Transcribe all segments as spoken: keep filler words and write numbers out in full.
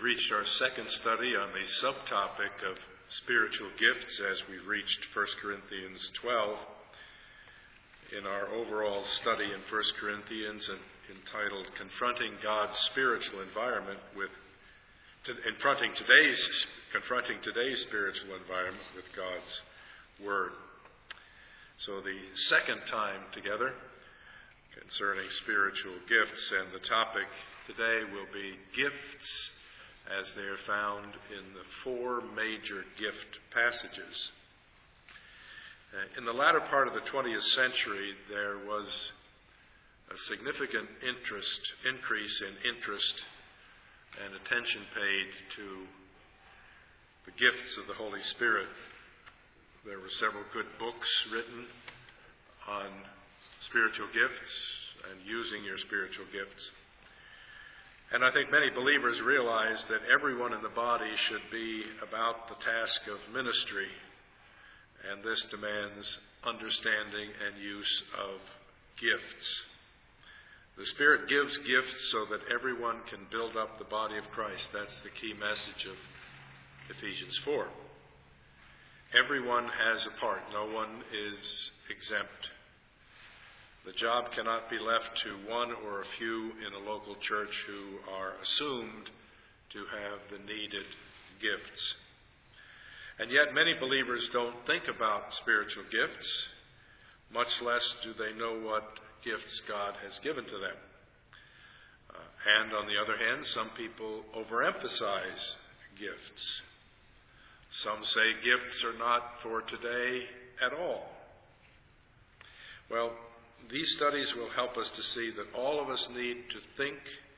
reached our second study on the subtopic of spiritual gifts as we reached First Corinthians twelve. In our overall study in First Corinthians entitled Confronting God's Spiritual Environment with to, confronting today's confronting today's spiritual environment with God's Word. So the second time together concerning spiritual gifts, and the topic today will be gifts as they are found in the four major gift passages. Uh, in the latter part of the twentieth century, there was a significant interest, increase in interest and attention paid to the gifts of the Holy Spirit. There were several good books written on spiritual gifts and using your spiritual gifts. And I think many believers realize that everyone in the body should be about the task of ministry, and this demands understanding and use of gifts. The Spirit gives gifts so that everyone can build up the body of Christ. That's the key message of Ephesians four. Everyone has a part. No one is exempt. The job cannot be left to one or a few in a local church who are assumed to have the needed gifts. And yet many believers don't think about spiritual gifts, much less do they know what gifts God has given to them. Uh, and on the other hand, some people overemphasize gifts. Some say gifts are not for today at all. Well, these studies will help us to see that all of us need to think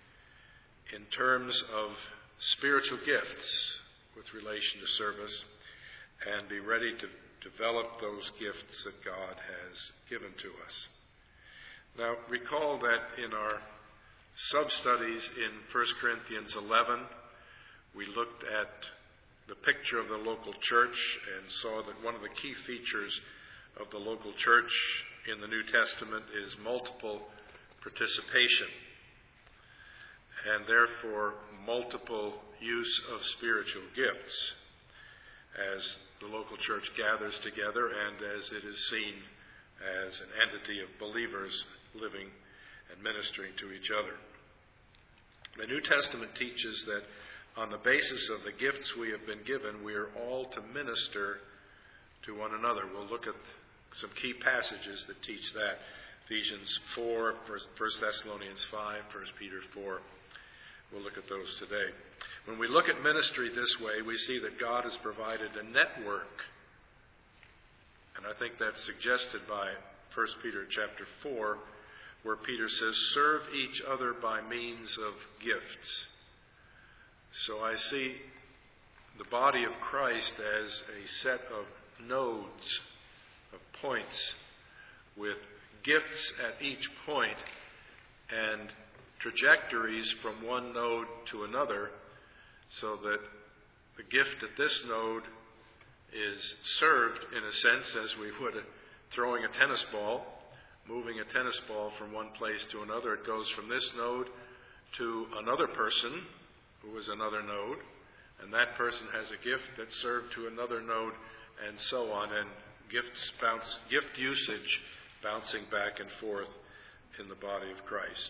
in terms of spiritual gifts with relation to service and be ready to develop those gifts that God has given to us. Now, recall that in our sub-studies in First Corinthians eleven, we looked at the picture of the local church and saw that one of the key features of the local church in the New Testament is multiple participation, and therefore multiple use of spiritual gifts as the local church gathers together and as it is seen as an entity of believers living and ministering to each other. The New Testament teaches that on the basis of the gifts we have been given, we are all to minister to one another. We'll look at some key passages that teach that. Ephesians four, First Thessalonians five, First Peter four. We'll look at those today. When we look at ministry this way, we see that God has provided a network. And I think that's suggested by First Peter chapter four, where Peter says, serve each other by means of gifts. So I see the body of Christ as a set of nodes, of points, with gifts at each point and trajectories from one node to another, so that the gift at this node is served in a sense as we would throwing a tennis ball, moving a tennis ball from one place to another. It goes from this node to another person who is another node, and that person has a gift that's served to another node, and so on, and gifts bounce, gift usage bouncing back and forth in the body of Christ.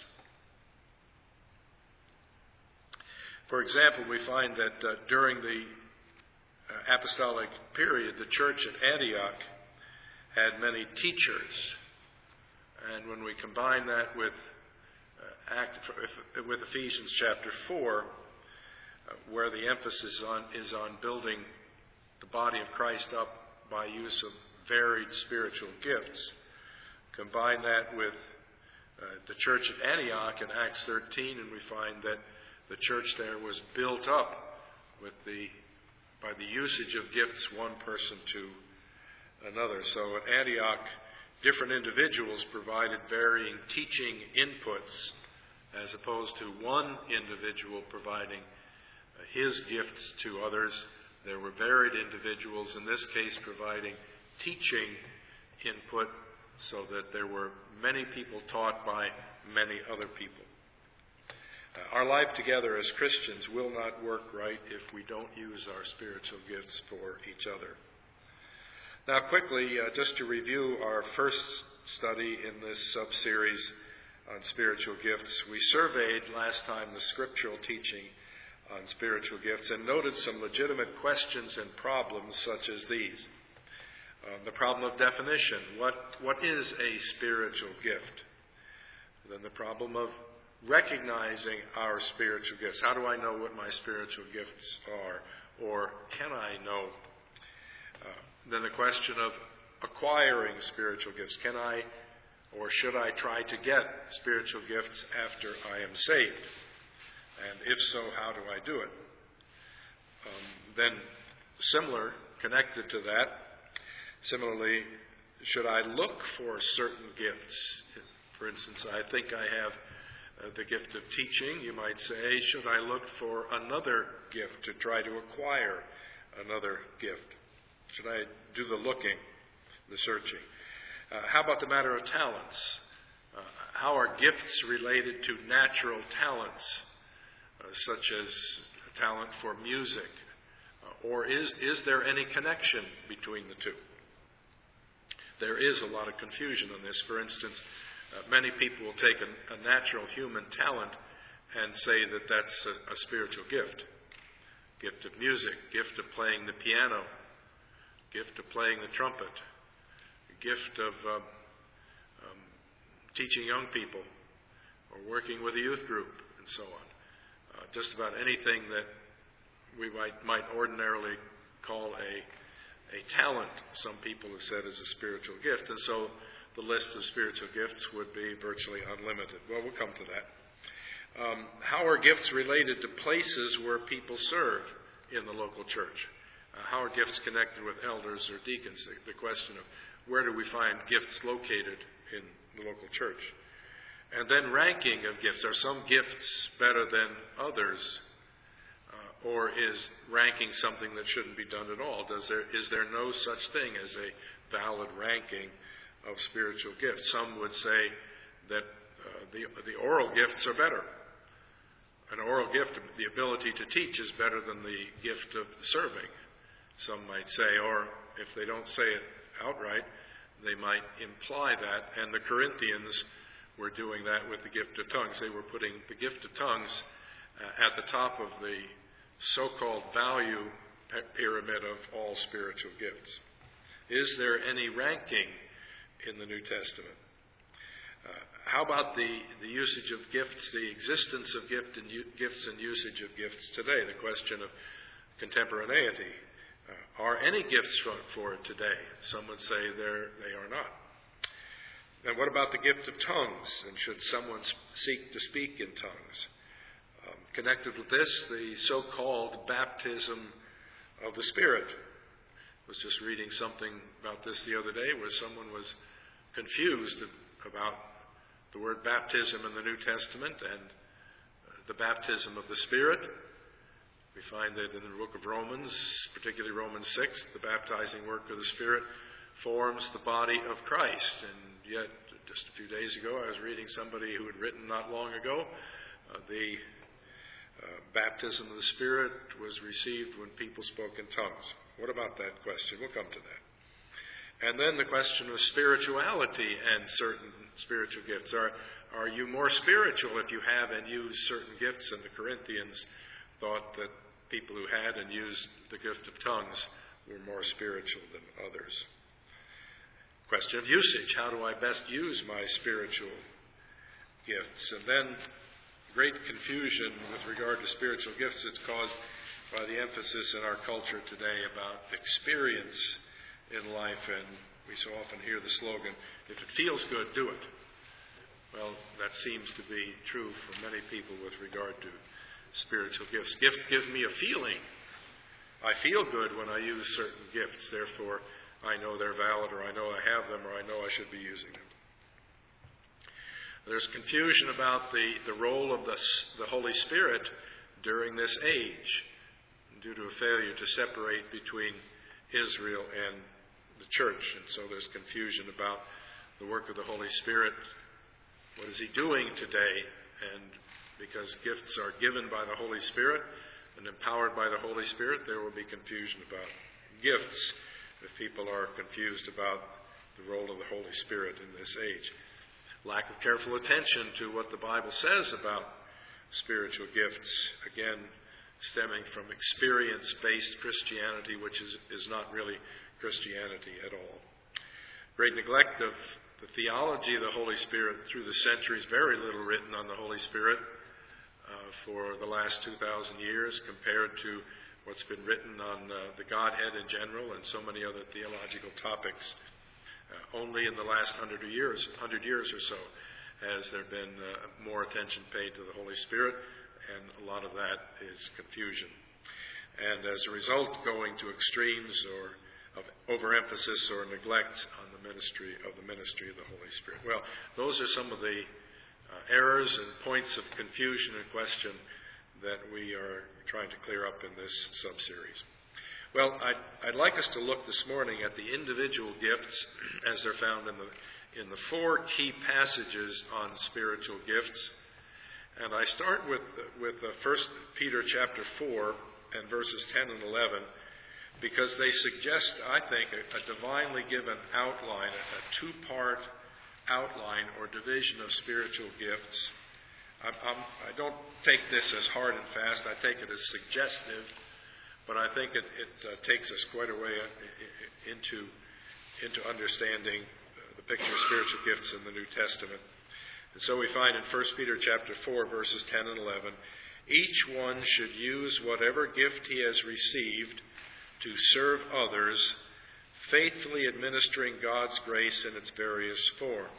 For example, we find that uh, during the uh, apostolic period, the church at Antioch had many teachers. And when we combine that with uh, Act, with Ephesians chapter four, uh, where the emphasis on, is on building the body of Christ up by use of varied spiritual gifts, combine that with uh, the church at Antioch in Acts thirteen, and we find that the church there was built up with the by the usage of gifts one person to another. So at Antioch, different individuals provided varying teaching inputs as opposed to one individual providing his gifts to others. There were varied individuals, in this case providing teaching input, so that there were many people taught by many other people. Uh, our life together as Christians will not work right if we don't use our spiritual gifts for each other. Now, quickly, uh, just to review our first study in this sub-series on spiritual gifts, we surveyed last time the scriptural teaching on spiritual gifts and noted some legitimate questions and problems such as these. Um, the problem of definition. What, what is a spiritual gift? Then the problem of recognizing our spiritual gifts. How do I know what my spiritual gifts are? Or can I know? Uh, then the question of acquiring spiritual gifts. Can I or should I try to get spiritual gifts after I am saved? And if so, how do I do it? Um, then similar, connected to that, similarly, should I look for certain gifts? For instance, I think I have uh, the gift of teaching, you might say. Should I look for another gift to try to acquire another gift? Should I do the looking, the searching? Uh, how about the matter of talents? Uh, how are gifts related to natural talents, uh, such as talent for music? Uh, or is, is there any connection between the two? There is a lot of confusion on this. For instance, uh, many people will take a, a natural human talent and say that that's a, a spiritual gift. Gift of music, gift of playing the piano, gift of playing the trumpet, gift of um, um, teaching young people or working with a youth group and so on. Uh, just about anything that we might, might ordinarily call a, a talent, some people have said is a spiritual gift. And so the list of spiritual gifts would be virtually unlimited. Well, we'll come to that. Um, how are gifts related to places where people serve in the local church? Uh, how are gifts connected with elders or deacons? The, the question of where do we find gifts located in the local church? And then ranking of gifts. Are some gifts better than others? Uh, or is ranking something that shouldn't be done at all? Does there, is there no such thing as a valid ranking of spiritual gifts? Some would say that uh, the, the oral gifts are better. An oral gift, the ability to teach, is better than the gift of serving. Some might say, or if they don't say it outright, they might imply that. And the Corinthians were doing that with the gift of tongues. They were putting the gift of tongues uh, at the top of the so-called value pyramid of all spiritual gifts. Is there any ranking in the New Testament? Uh, how about the, the usage of gifts, the existence of gift and u- gifts and usage of gifts today? The question of contemporaneity. Uh, are any gifts for, for it today? Some would say they are not. And what about the gift of tongues? And should someone seek to speak in tongues? Um, connected with this, the so-called baptism of the Spirit. I was just reading something about this the other day where someone was confused about the word baptism in the New Testament and uh, the baptism of the Spirit. We find that in the book of Romans, particularly Romans six, the baptizing work of the Spirit forms the body of Christ. And yet, just a few days ago, I was reading somebody who had written not long ago, uh, the uh, baptism of the Spirit was received when people spoke in tongues. What about that question? We'll come to that. And then the question of spirituality and certain spiritual gifts. Are, are you more spiritual if you have and use certain gifts? And the Corinthians thought that people who had and used the gift of tongues were more spiritual than others. Question of usage. How do I best use my spiritual gifts? And then great confusion with regard to spiritual gifts is caused by the emphasis in our culture today about experience in life. And we so often hear the slogan, if it feels good, do it. Well, that seems to be true for many people with regard to spiritual gifts. Gifts give me a feeling. I feel good when I use certain gifts. Therefore, I know they're valid, or I know I have them, or I know I should be using them. There's confusion about the, the role of the, the Holy Spirit during this age due to a failure to separate between Israel and the church. And so there's confusion about the work of the Holy Spirit. What is he doing today? And because gifts are given by the Holy Spirit and empowered by the Holy Spirit, there will be confusion about gifts if people are confused about the role of the Holy Spirit in this age. Lack of careful attention to what the Bible says about spiritual gifts, again, stemming from experience-based Christianity, which is, is not really Christianity at all. Great neglect of the theology of the Holy Spirit through the centuries, very little written on the Holy Spirit uh, for the last two thousand years compared to what's been written on uh, the Godhead in general and so many other theological topics. Uh, only in the last hundred years, hundred years or so has there been uh, more attention paid to the Holy Spirit, and a lot of that is confusion. And as a result, going to extremes or of overemphasis or neglect on the ministry of the ministry of the Holy Spirit. Well, those are some of the uh, errors and points of confusion and question that we are trying to clear up in this sub-series. Well, I'd, I'd like us to look this morning at the individual gifts as they're found in the in the four key passages on spiritual gifts. And I start with with uh, First Peter chapter four and verses ten and eleven, because they suggest, I think, a, a divinely given outline, a, a two-part outline or division of spiritual gifts. I'm, I'm, I don't take this as hard and fast. I take it as suggestive, but I think it, it uh, takes us quite a way into into understanding the picture of spiritual gifts in the New Testament. And so we find in First Peter chapter four, verses ten and eleven, each one should use whatever gift he has received to serve others, faithfully administering God's grace in its various forms.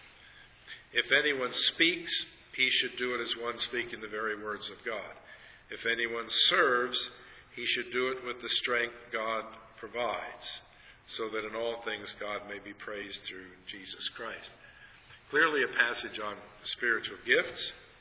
If anyone speaks, he should do it as one speaking the very words of God. If anyone serves, he should do it with the strength God provides, so that in all things God may be praised through Jesus Christ. Clearly a passage on spiritual gifts,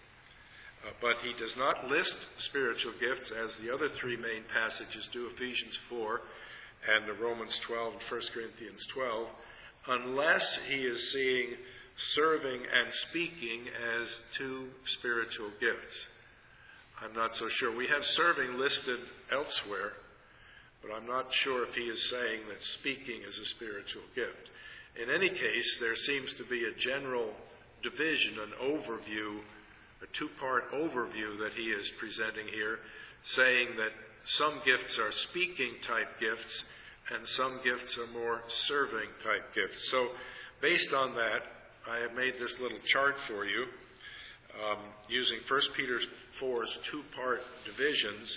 uh, but he does not list spiritual gifts as the other three main passages do, Ephesians four and the Romans twelve and First Corinthians twelve, unless he is seeing serving and speaking as two spiritual gifts. I'm not so sure. We have serving listed elsewhere, but I'm not sure if he is saying that speaking is a spiritual gift. In any case, there seems to be a general division, an overview, a two-part overview that he is presenting here, saying that some gifts are speaking-type gifts and some gifts are more serving-type gifts. So, based on that, I have made this little chart for you, um, using First Peter four's two-part divisions,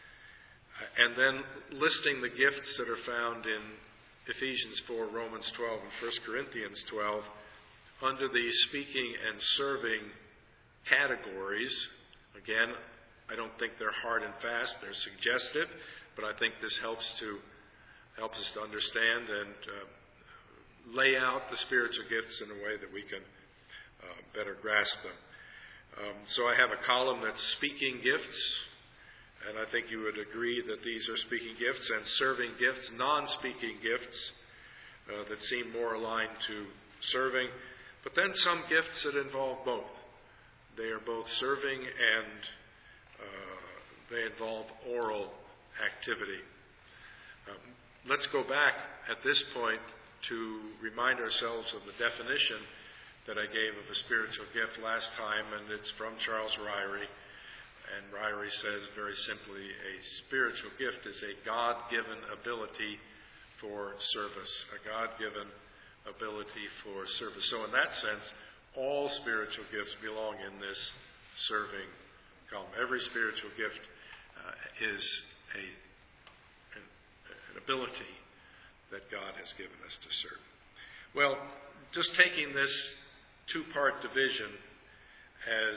and then listing the gifts that are found in Ephesians four, Romans twelve, and First Corinthians twelve under the speaking and serving categories. Again, I don't think they're hard and fast. They're suggestive, but I think this helps to helps us to understand and uh, lay out the spiritual gifts in a way that we can uh, better grasp them. Um, so I have a column that's speaking gifts, and I think you would agree that these are speaking gifts, and serving gifts, non-speaking gifts uh, that seem more aligned to serving, but then some gifts that involve both. They are both serving and uh, they involve oral activity. Um, let's go back at this point to remind ourselves of the definition that I gave of a spiritual gift last time, and it's from Charles Ryrie. And Ryrie says very simply, a spiritual gift is a God-given ability for service, a God-given ability for service. So in that sense, all spiritual gifts belong in this serving column. Every spiritual gift uh, is a, an, an ability that God has given us to serve. Well, just taking this two-part division as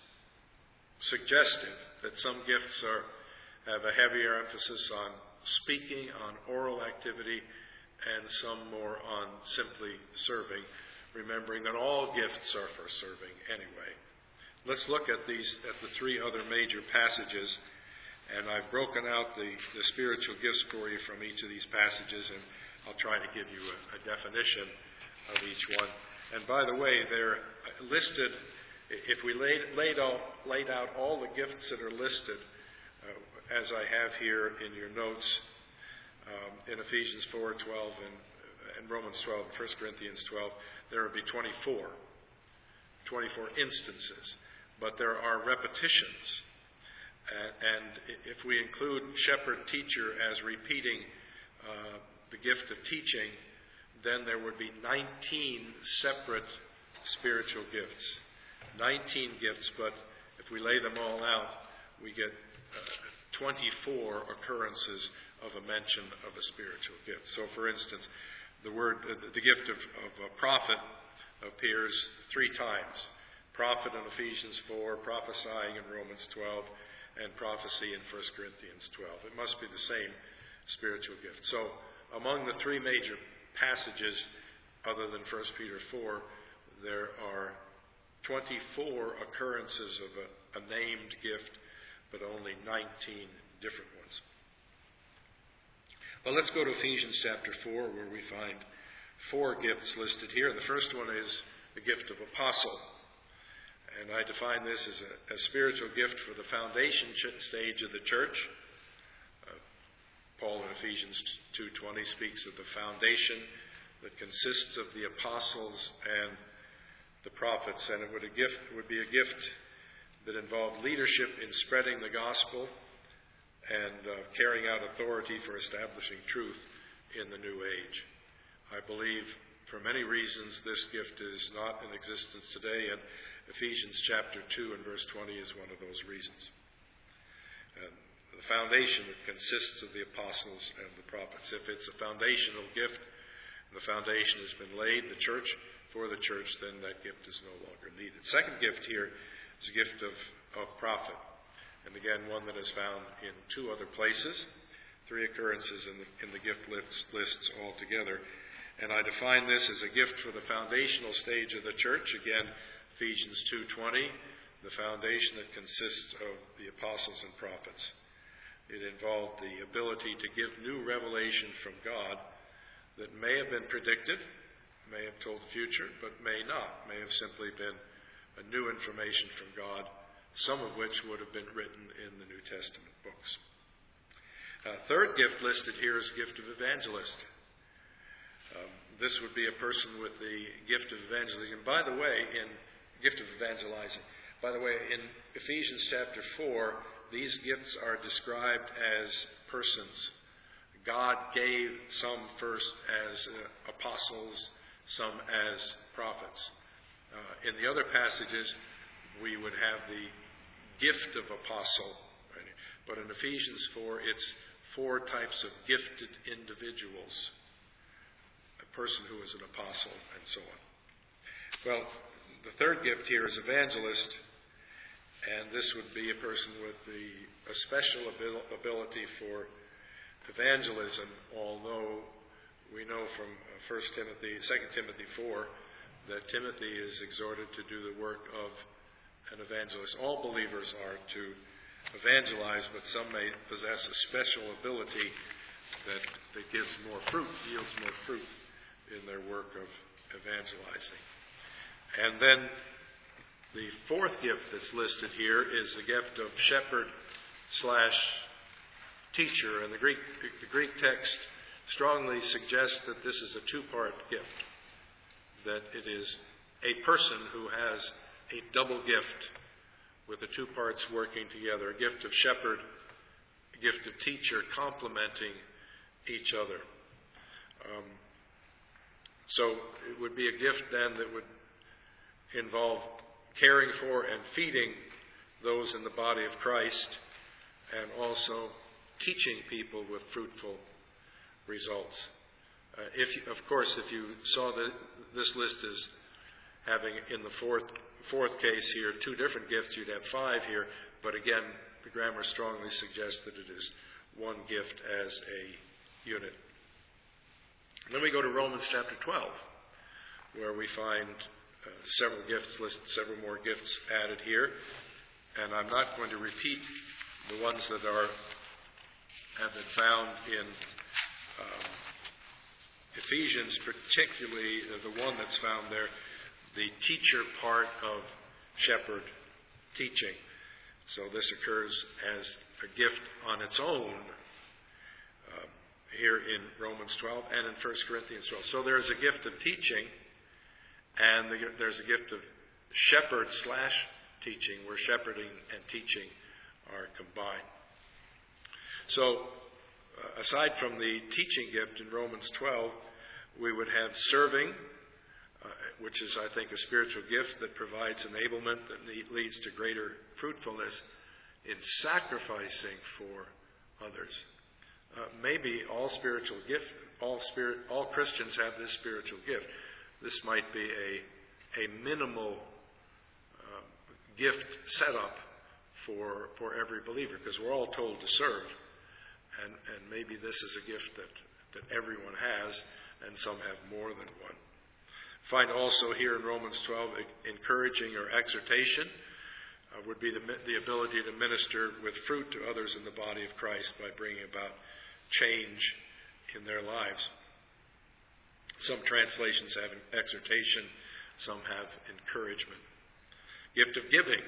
suggestive that some gifts are have a heavier emphasis on speaking, on oral activity, and some more on simply serving, remembering that all gifts are for serving anyway. Let's look at these at the three other major passages, and I've broken out the, the spiritual gifts for you from each of these passages, and I'll try to give you a, a definition of each one. And by the way, they're listed If we laid, laid, all, laid out all the gifts that are listed, uh, as I have here in your notes, um, in Ephesians four twelve and, and Romans twelve and First Corinthians twelve, there would be twenty-four. twenty-four instances. But there are repetitions. Uh, and if we include shepherd teacher as repeating uh, the gift of teaching, then there would be nineteen separate spiritual gifts. nineteen gifts, but if we lay them all out, we get uh, twenty-four occurrences of a mention of a spiritual gift. So, for instance, the word, uh, the gift of, of a prophet appears three times. Prophet in Ephesians four, prophesying in Romans twelve, and prophecy in First Corinthians twelve. It must be the same spiritual gift. So, among the three major passages, other than First Peter four, there are twenty-four occurrences of a, a named gift, but only nineteen different ones. Well, let's go to Ephesians chapter four, where we find four gifts listed here. The first one is the gift of apostle. And I define this as a, a spiritual gift for the foundation stage of the church. Uh, Paul in Ephesians two twenty speaks of the foundation that consists of the apostles and the prophets, and it would, a gift, would be a gift that involved leadership in spreading the gospel and uh, carrying out authority for establishing truth in the new age. I believe for many reasons this gift is not in existence today, and Ephesians chapter two and verse twenty is one of those reasons. And the foundation that consists of the apostles and the prophets. If it's a foundational gift, and the foundation has been laid, the church, for the church, then that gift is no longer needed. Second gift here is a gift of, of prophet. And again, one that is found in two other places, three occurrences in the, in the gift lists, lists altogether. And I define this as a gift for the foundational stage of the church. Again, Ephesians two twenty, the foundation that consists of the apostles and prophets. It involved the ability to give new revelation from God that may have been predicted, may have told the future, but may not, may have simply been a new information from God, some of which would have been written in the New Testament books. Uh, third gift listed here is gift of evangelist. Um, this would be a person with the gift of evangelism. By the way, in gift of evangelizing. By the way, in Ephesians chapter four, these gifts are described as persons. God gave some first as uh, apostles, some as prophets. Uh, in the other passages, we would have the gift of apostle. Right? But in Ephesians four, it's four types of gifted individuals. A person who is an apostle, and so on. Well, the third gift here is evangelist, and this would be a person with the, a special abil- ability for evangelism, although we know from First Timothy, Second Timothy four, that Timothy is exhorted to do the work of an evangelist. All believers are to evangelize, but some may possess a special ability that, that gives more fruit, yields more fruit in their work of evangelizing. And then the fourth gift that's listed here is the gift of shepherd slash teacher. And the Greek, the Greek text strongly suggests that this is a two-part gift, that it is a person who has a double gift with the two parts working together, a gift of shepherd, a gift of teacher, complementing each other. Um, so it would be a gift then that would involve caring for and feeding those in the body of Christ, and also teaching people with fruitful results. Uh, if you, of course, if you saw the, this list as having in the fourth fourth case here two different gifts, you'd have five here. But again, the grammar strongly suggests that it is one gift as a unit. And then we go to Romans chapter twelve, where we find uh, several gifts listed, several more gifts added here. And I'm not going to repeat the ones that are have been found in um, Ephesians, particularly uh, the one that's found there, the teacher part of shepherd teaching. So this occurs as a gift on its own uh, here in Romans twelve and in First Corinthians twelve. So there's a gift of teaching, and the, there's a gift of shepherd slash teaching, where shepherding and teaching are combined. So uh, aside from the teaching gift in Romans twelve, we would have serving, uh, which is, I think, a spiritual gift that provides enablement that leads to greater fruitfulness in sacrificing for others. Uh, maybe all spiritual gift, all spirit, all Christians have this spiritual gift. This might be a a minimal uh, gift setup for for every believer, because we're all told to serve, and and maybe this is a gift that that everyone has, and some have more than one. Find also here in Romans twelve, encouraging or exhortation uh, would be the, the ability to minister with fruit to others in the body of Christ by bringing about change in their lives. Some translations have exhortation, some have encouragement. Gift of giving.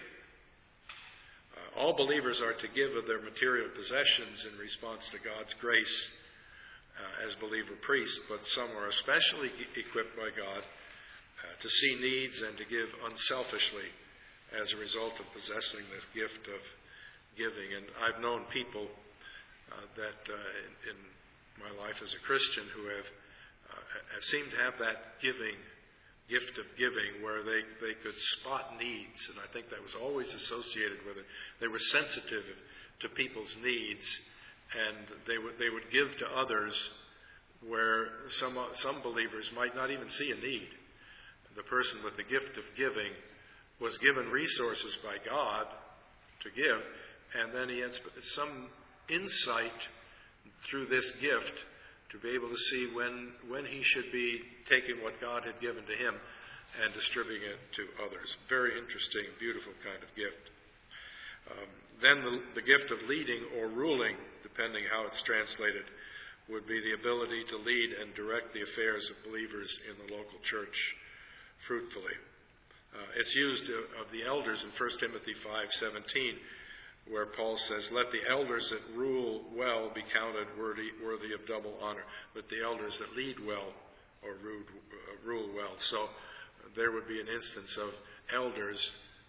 Uh, all believers are to give of their material possessions in response to God's grace uh, as believer priests, but some are especially equipped by God uh, to see needs and to give unselfishly as a result of possessing this gift of giving. And I've known people uh, that uh, in, in my life as a Christian who have, uh, have seemed to have that giving, gift of giving, where they, they could spot needs, and I think that was always associated with it. They were sensitive to people's needs, and they would they would give to others where some some believers might not even see a need. The person with the gift of giving was given resources by God to give, and then he had some insight through this gift to be able to see when when he should be taking what God had given to him and distributing it to others. Very interesting, beautiful kind of gift. Um, then the, the gift of leading or ruling, depending how it's translated, would be the ability to lead and direct the affairs of believers in the local church fruitfully. Uh, it's used of the elders in First Timothy five seventeen, where Paul says, "Let the elders that rule well be counted worthy, worthy of double honor." But the elders that lead well or rule, uh, rule well. So uh, there would be an instance of elders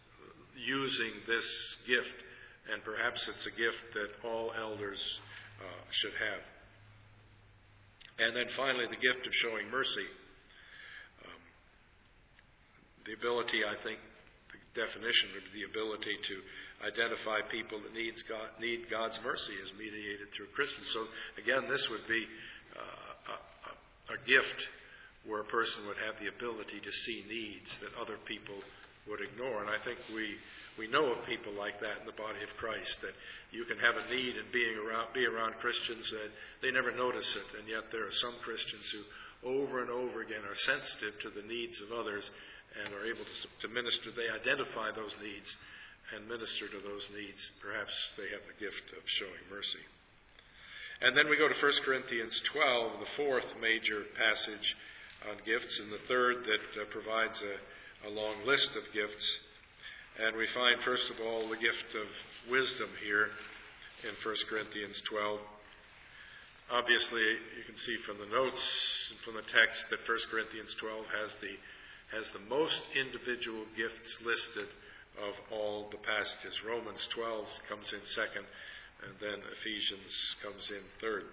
using this gift, and perhaps it's a gift that all elders uh, should have. And then finally, the gift of showing mercy. The ability, I think, the definition would be the ability to identify people that needs God, need God's mercy as mediated through Christians. So again, this would be uh, a, a, a gift where a person would have the ability to see needs that other people would ignore. And I think we we know of people like that in the body of Christ, that you can have a need in being around, be around Christians that they never notice it, and yet there are some Christians who over and over again are sensitive to the needs of others and are able to, to minister. They identify those needs and minister to those needs. Perhaps they have the gift of showing mercy. And then we go to First Corinthians twelve, the fourth major passage on gifts, and the third that uh, provides a, a long list of gifts. And we find, first of all, the gift of wisdom here in First Corinthians twelve. Obviously, you can see from the notes and from the text that First Corinthians twelve has the has the most individual gifts listed of all the passages. Romans twelve comes in second, and then Ephesians comes in third.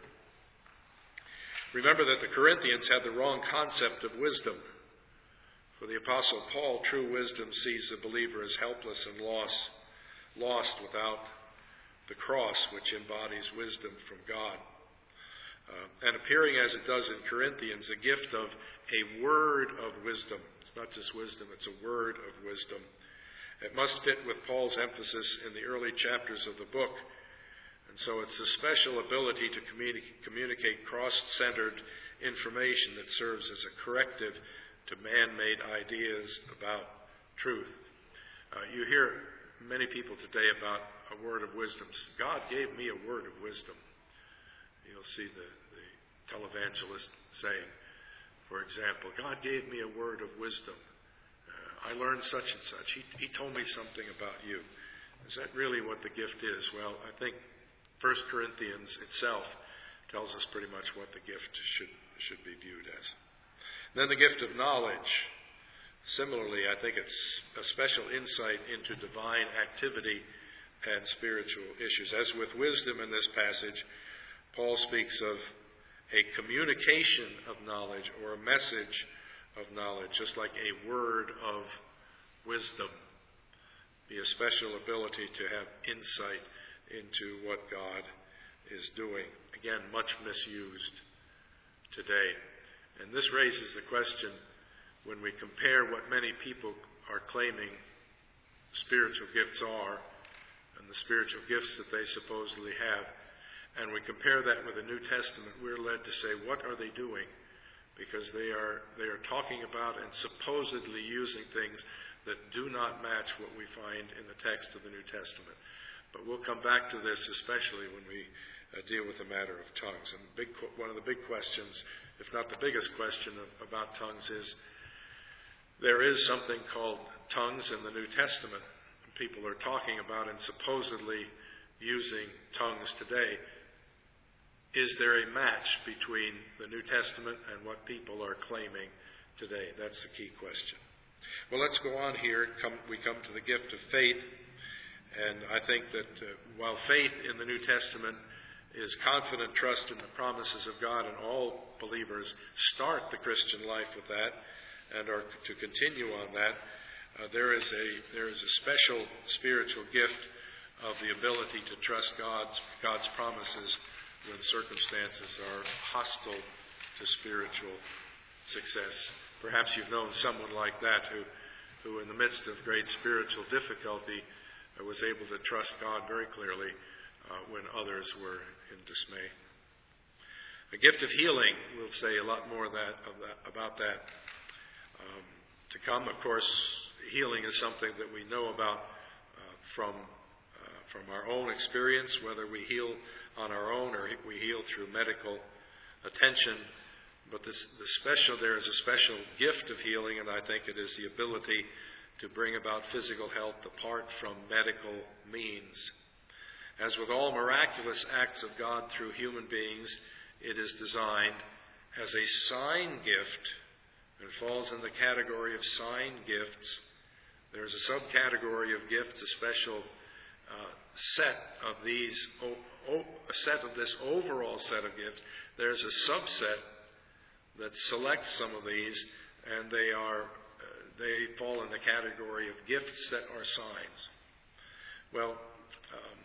Remember that the Corinthians had the wrong concept of wisdom. For the Apostle Paul, true wisdom sees the believer as helpless and lost, lost without the cross, which embodies wisdom from God. Uh, and appearing as it does in Corinthians, a gift of a word of wisdom. It's not just wisdom, it's a word of wisdom. It must fit with Paul's emphasis in the early chapters of the book. And so it's a special ability to communi- communicate cross-centered information that serves as a corrective to man-made ideas about truth. Uh, you hear many people today about a word of wisdom. God gave me a word of wisdom. You'll see the, the televangelist saying, for example, God gave me a word of wisdom. Uh, I learned such and such. He, he told me something about you. Is that really what the gift is? Well, I think First Corinthians itself tells us pretty much what the gift should should be viewed as. And then the gift of knowledge. Similarly, I think it's a special insight into divine activity and spiritual issues. As with wisdom in this passage, Paul speaks of a communication of knowledge or a message of knowledge, just like a word of wisdom. Be a special ability to have insight into what God is doing. Again, much misused today. And this raises the question, when we compare what many people are claiming spiritual gifts are, and the spiritual gifts that they supposedly have, and we compare that with the New Testament, we're led to say, what are they doing? Because they are they are talking about and supposedly using things that do not match what we find in the text of the New Testament. But we'll come back to this, especially when we uh, deal with the matter of tongues. And big, one of the big questions, if not the biggest question of, about tongues, is there is something called tongues in the New Testament. People are talking about and supposedly using tongues today. Is there a match between the New Testament and what people are claiming today? That's the key question. Well, let's go on here. Come, we come to the gift of faith. And I think that uh, while faith in the New Testament is confident trust in the promises of God, and all believers start the Christian life with that and are to continue on that, uh, there is a there is a special spiritual gift of the ability to trust God's God's promises when circumstances are hostile to spiritual success. Perhaps you've known someone like that who, who in the midst of great spiritual difficulty, uh, was able to trust God very clearly uh, when others were in dismay. The gift of healing, we'll say a lot more of that, of that, about that um, to come. Of course, healing is something that we know about uh, from uh, from our own experience, whether we heal on our own or we heal through medical attention. But this, the special, there is a special gift of healing, and I think it is the ability to bring about physical health apart from medical means. As with all miraculous acts of God through human beings, it is designed as a sign gift. It falls in the category of sign gifts. There is a subcategory of gifts, a special uh, set of these, o- o- a set of this overall set of gifts. There's a subset that selects some of these, and they are uh, they fall in the category of gifts that are signs. Well, um,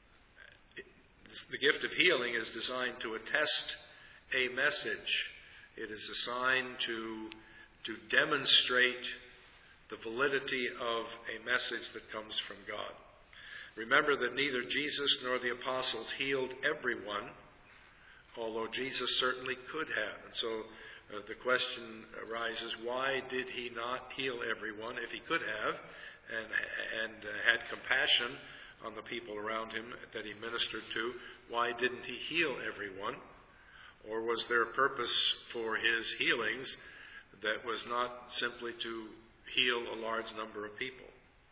it, the gift of healing is designed to attest a message. It is assigned to to demonstrate the validity of a message that comes from God. Remember that neither Jesus nor the apostles healed everyone, although Jesus certainly could have. And so uh, the question arises, why did he not heal everyone if he could have and, and uh, had compassion on the people around him that he ministered to? Why didn't he heal everyone? Or was there a purpose for his healings that was not simply to heal a large number of people?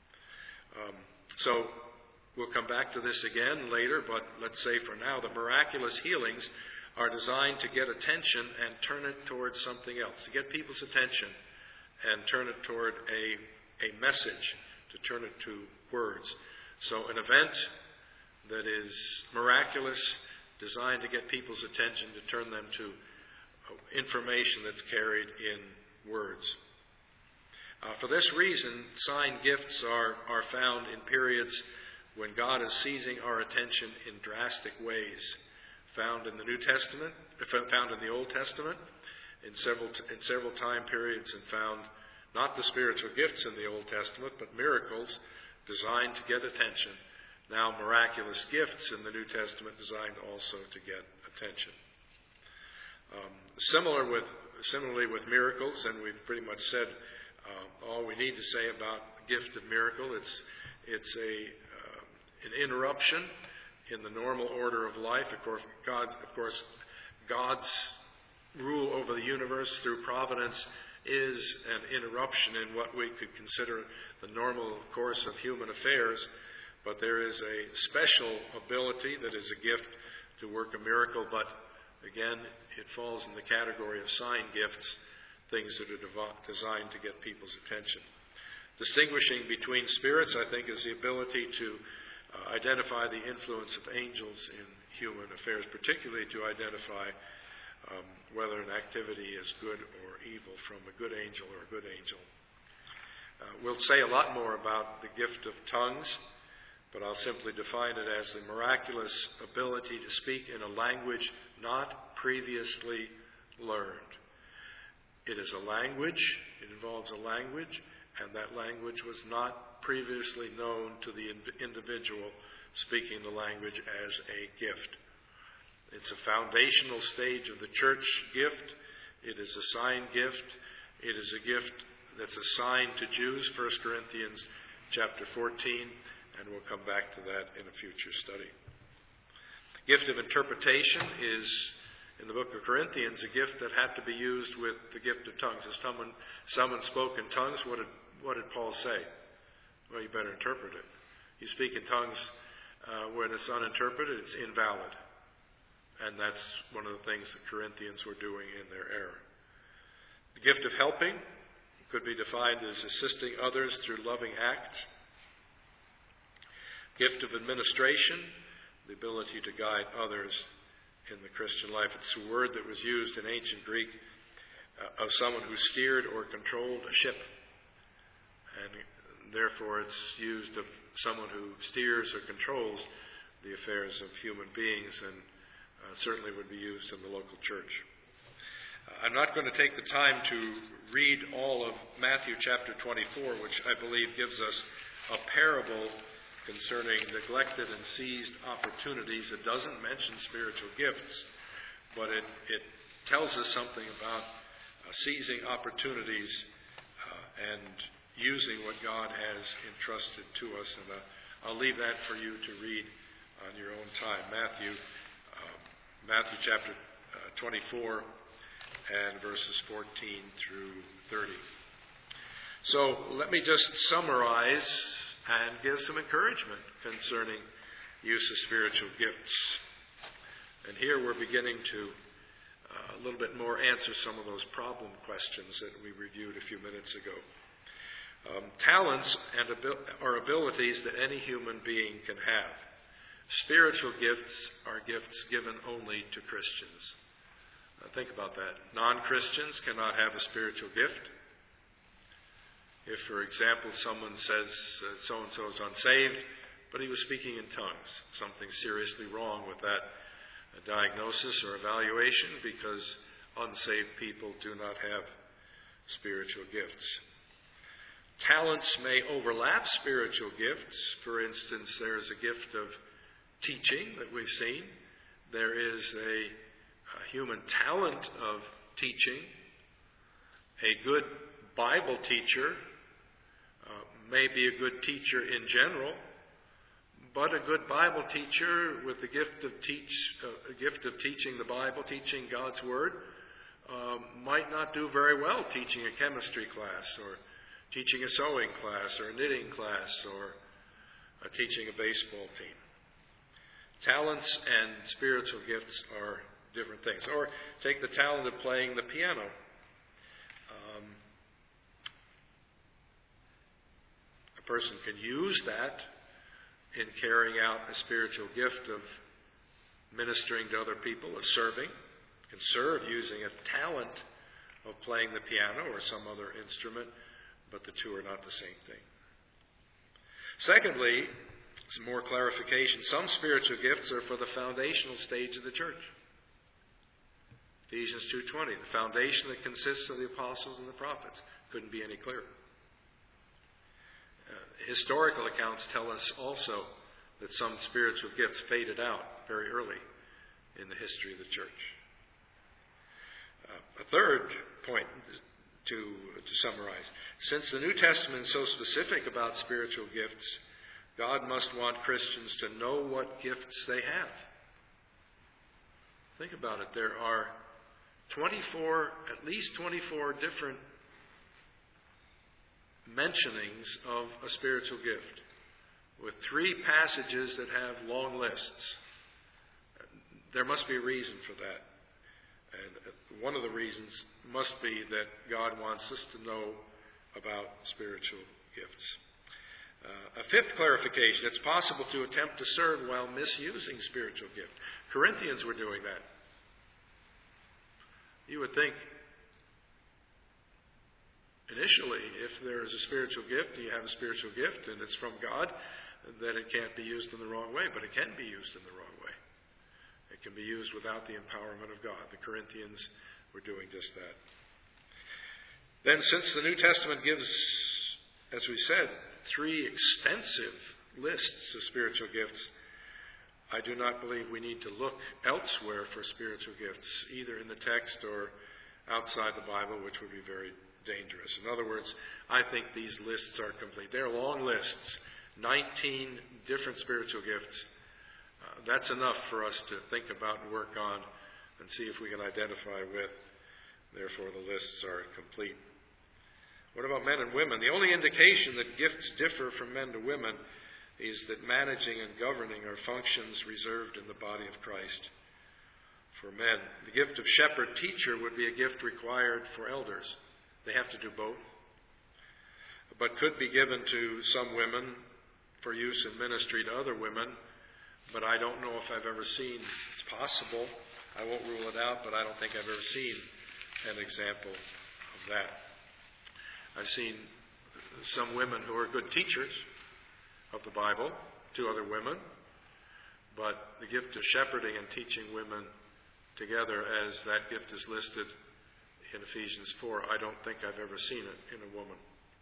Um, so we'll come back to this again later, but let's say for now, the miraculous healings are designed to get attention and turn it towards something else, to get people's attention and turn it toward a, a message, to turn it to words. So an event that is miraculous, designed to get people's attention, to turn them to information that's carried in words. Uh, for this reason, sign gifts are, are found in periods when God is seizing our attention in drastic ways. Found in the New Testament, found in the Old Testament, in several in several time periods, and found not the spiritual gifts in the Old Testament, but miracles designed to get attention. Now miraculous gifts in the New Testament designed also to get attention. Um, similar with similarly with miracles, and we've pretty much said uh, all we need to say about the gift of miracle. It's it's a uh, an interruption in the normal order of life. Of course, God's, of course, God's rule over the universe through providence is an interruption in what we could consider the normal course of human affairs, but there is a special ability that is a gift to work a miracle, but again, it falls in the category of sign gifts, things that are dev- designed to get people's attention. Distinguishing between spirits, I think, is the ability to uh, identify the influence of angels in human affairs, particularly to identify um, whether an activity is good or evil from a good angel or a good angel. Uh, we'll say a lot more about the gift of tongues, but I'll simply define it as the miraculous ability to speak in a language not previously learned. It is a language, it involves a language, and that language was not previously known to the individual speaking the language as a gift. It's a foundational stage of the church gift. It is a sign gift. It is a gift that's assigned to Jews, First Corinthians chapter fourteen, and we'll come back to that in a future study. Gift of interpretation is, in the book of Corinthians, a gift that had to be used with the gift of tongues. As someone, someone spoke in tongues, what did, what did Paul say? Well, you better interpret it. You speak in tongues uh, when it's uninterpreted, it's invalid. And that's one of the things the Corinthians were doing in their error. The gift of helping could be defined as assisting others through loving acts. Gift of administration, the ability to guide others in the Christian life. It's a word that was used in ancient Greek uh, of someone who steered or controlled a ship. And therefore it's used of someone who steers or controls the affairs of human beings, and uh, certainly would be used in the local church. Uh, I'm not going to take the time to read all of Matthew chapter twenty-four, which I believe gives us a parable concerning neglected and seized opportunities. It doesn't mention spiritual gifts, but it, it tells us something about uh, seizing opportunities uh, and using what God has entrusted to us. And uh, I'll leave that for you to read on your own time. Matthew, uh, Matthew chapter uh, twenty-four and verses fourteen through thirty. So let me just summarize and give some encouragement concerning use of spiritual gifts. And here we're beginning to uh, a little bit more answer some of those problem questions that we reviewed a few minutes ago. Um, talents and abil- are abilities that any human being can have. Spiritual gifts are gifts given only to Christians. Uh, think about that. Non-Christians cannot have a spiritual gift. If, for example, someone says uh, so-and-so is unsaved, but he was speaking in tongues, something seriously wrong with that uh, diagnosis or evaluation, because unsaved people do not have spiritual gifts. Talents may overlap spiritual gifts. For instance, there is a gift of teaching that we've seen. There is a, a human talent of teaching. A good Bible teacher uh, may be a good teacher in general, but a good Bible teacher with the gift of teach, uh, a gift of teaching the Bible, teaching God's Word, um, might not do very well teaching a chemistry class, or teaching a sewing class, or a knitting class, or uh, teaching a baseball team. Talents and spiritual gifts are different things. Or take the talent of playing the piano. Um, a person can use that in carrying out a spiritual gift of ministering to other people, of serving. Can serve using a talent of playing the piano or some other instrument, but the two are not the same thing. Secondly, some more clarification. Some spiritual gifts are for the foundational stage of the church. Ephesians two twenty, the foundation that consists of the apostles and the prophets. Couldn't be any clearer. Uh, historical accounts tell us also that some spiritual gifts faded out very early in the history of the church. Uh, a third point to, to summarize. Since the New Testament is so specific about spiritual gifts, God must want Christians to know what gifts they have. Think about it. There are twenty-four, at least twenty-four different mentionings of a spiritual gift, with three passages that have long lists. There must be a reason for that. And one of the reasons must be that God wants us to know about spiritual gifts. Uh, a fifth clarification, it's possible to attempt to serve while misusing spiritual gift. Corinthians were doing that. You would think, initially, if there is a spiritual gift, you have a spiritual gift and it's from God, that it can't be used in the wrong way, but it can be used in the wrong way. It can be used without the empowerment of God. The Corinthians were doing just that. Then, since the New Testament gives, as we said, three extensive lists of spiritual gifts, I do not believe we need to look elsewhere for spiritual gifts, either in the text or outside the Bible, which would be very dangerous. In other words, I think these lists are complete. They're long lists, nineteen different spiritual gifts. Uh, that's enough for us to think about and work on and see if we can identify with. Therefore, the lists are complete. What about men and women? The only indication that gifts differ from men to women is that managing and governing are functions reserved in the body of Christ for men. The gift of shepherd-teacher would be a gift required for elders. They have to do both, but could be given to some women for use in ministry to other women, but I don't know if I've ever seen, it's possible, I won't rule it out, but I don't think I've ever seen an example of that. I've seen some women who are good teachers of the Bible to other women, but the gift of shepherding and teaching women together, as that gift is listed in Ephesians four, I don't think I've ever seen it in a woman.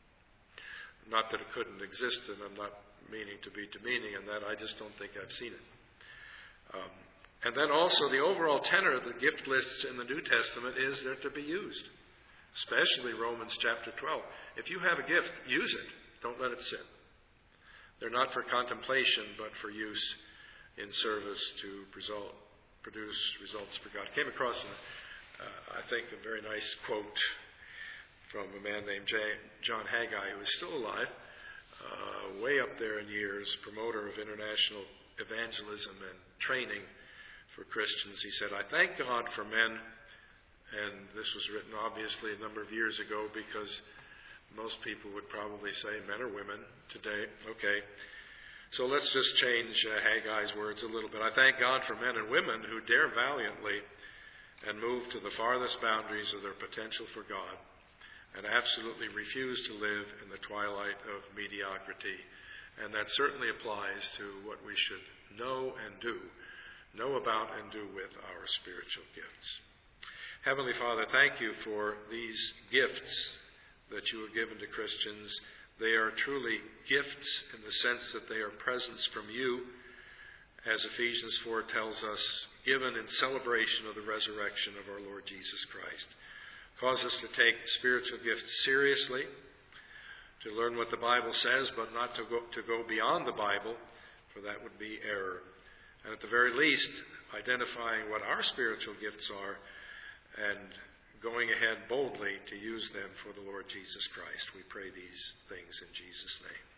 Not that it couldn't exist, and I'm not meaning to be demeaning in that, I just don't think I've seen it. Um, and then also the overall tenor of the gift lists in the New Testament is they're to be used, especially Romans chapter twelve. If you have a gift, use it. Don't let it sit. They're not for contemplation, but for use in service to result, produce results for God. I came across, a, uh, I think, a very nice quote from a man named J. John Haggai, who is still alive, uh, way up there in years, promoter of international evangelism and training for Christians. He said, I thank God for men, and this was written obviously a number of years ago because most people would probably say men or women today. Okay, so let's just change uh, Haggai's words a little bit. I thank God for men and women who dare valiantly and move to the farthest boundaries of their potential for God and absolutely refuse to live in the twilight of mediocrity. And that certainly applies to what we should know and do, know about and do with our spiritual gifts. Heavenly Father, thank you for these gifts that you have given to Christians. They are truly gifts in the sense that they are presents from you, as Ephesians four tells us, given in celebration of the resurrection of our Lord Jesus Christ. Cause us to take spiritual gifts seriously, to learn what the Bible says, but not to go, to go beyond the Bible, for that would be error. And at the very least, identifying what our spiritual gifts are and going ahead boldly to use them for the Lord Jesus Christ. We pray these things in Jesus' name.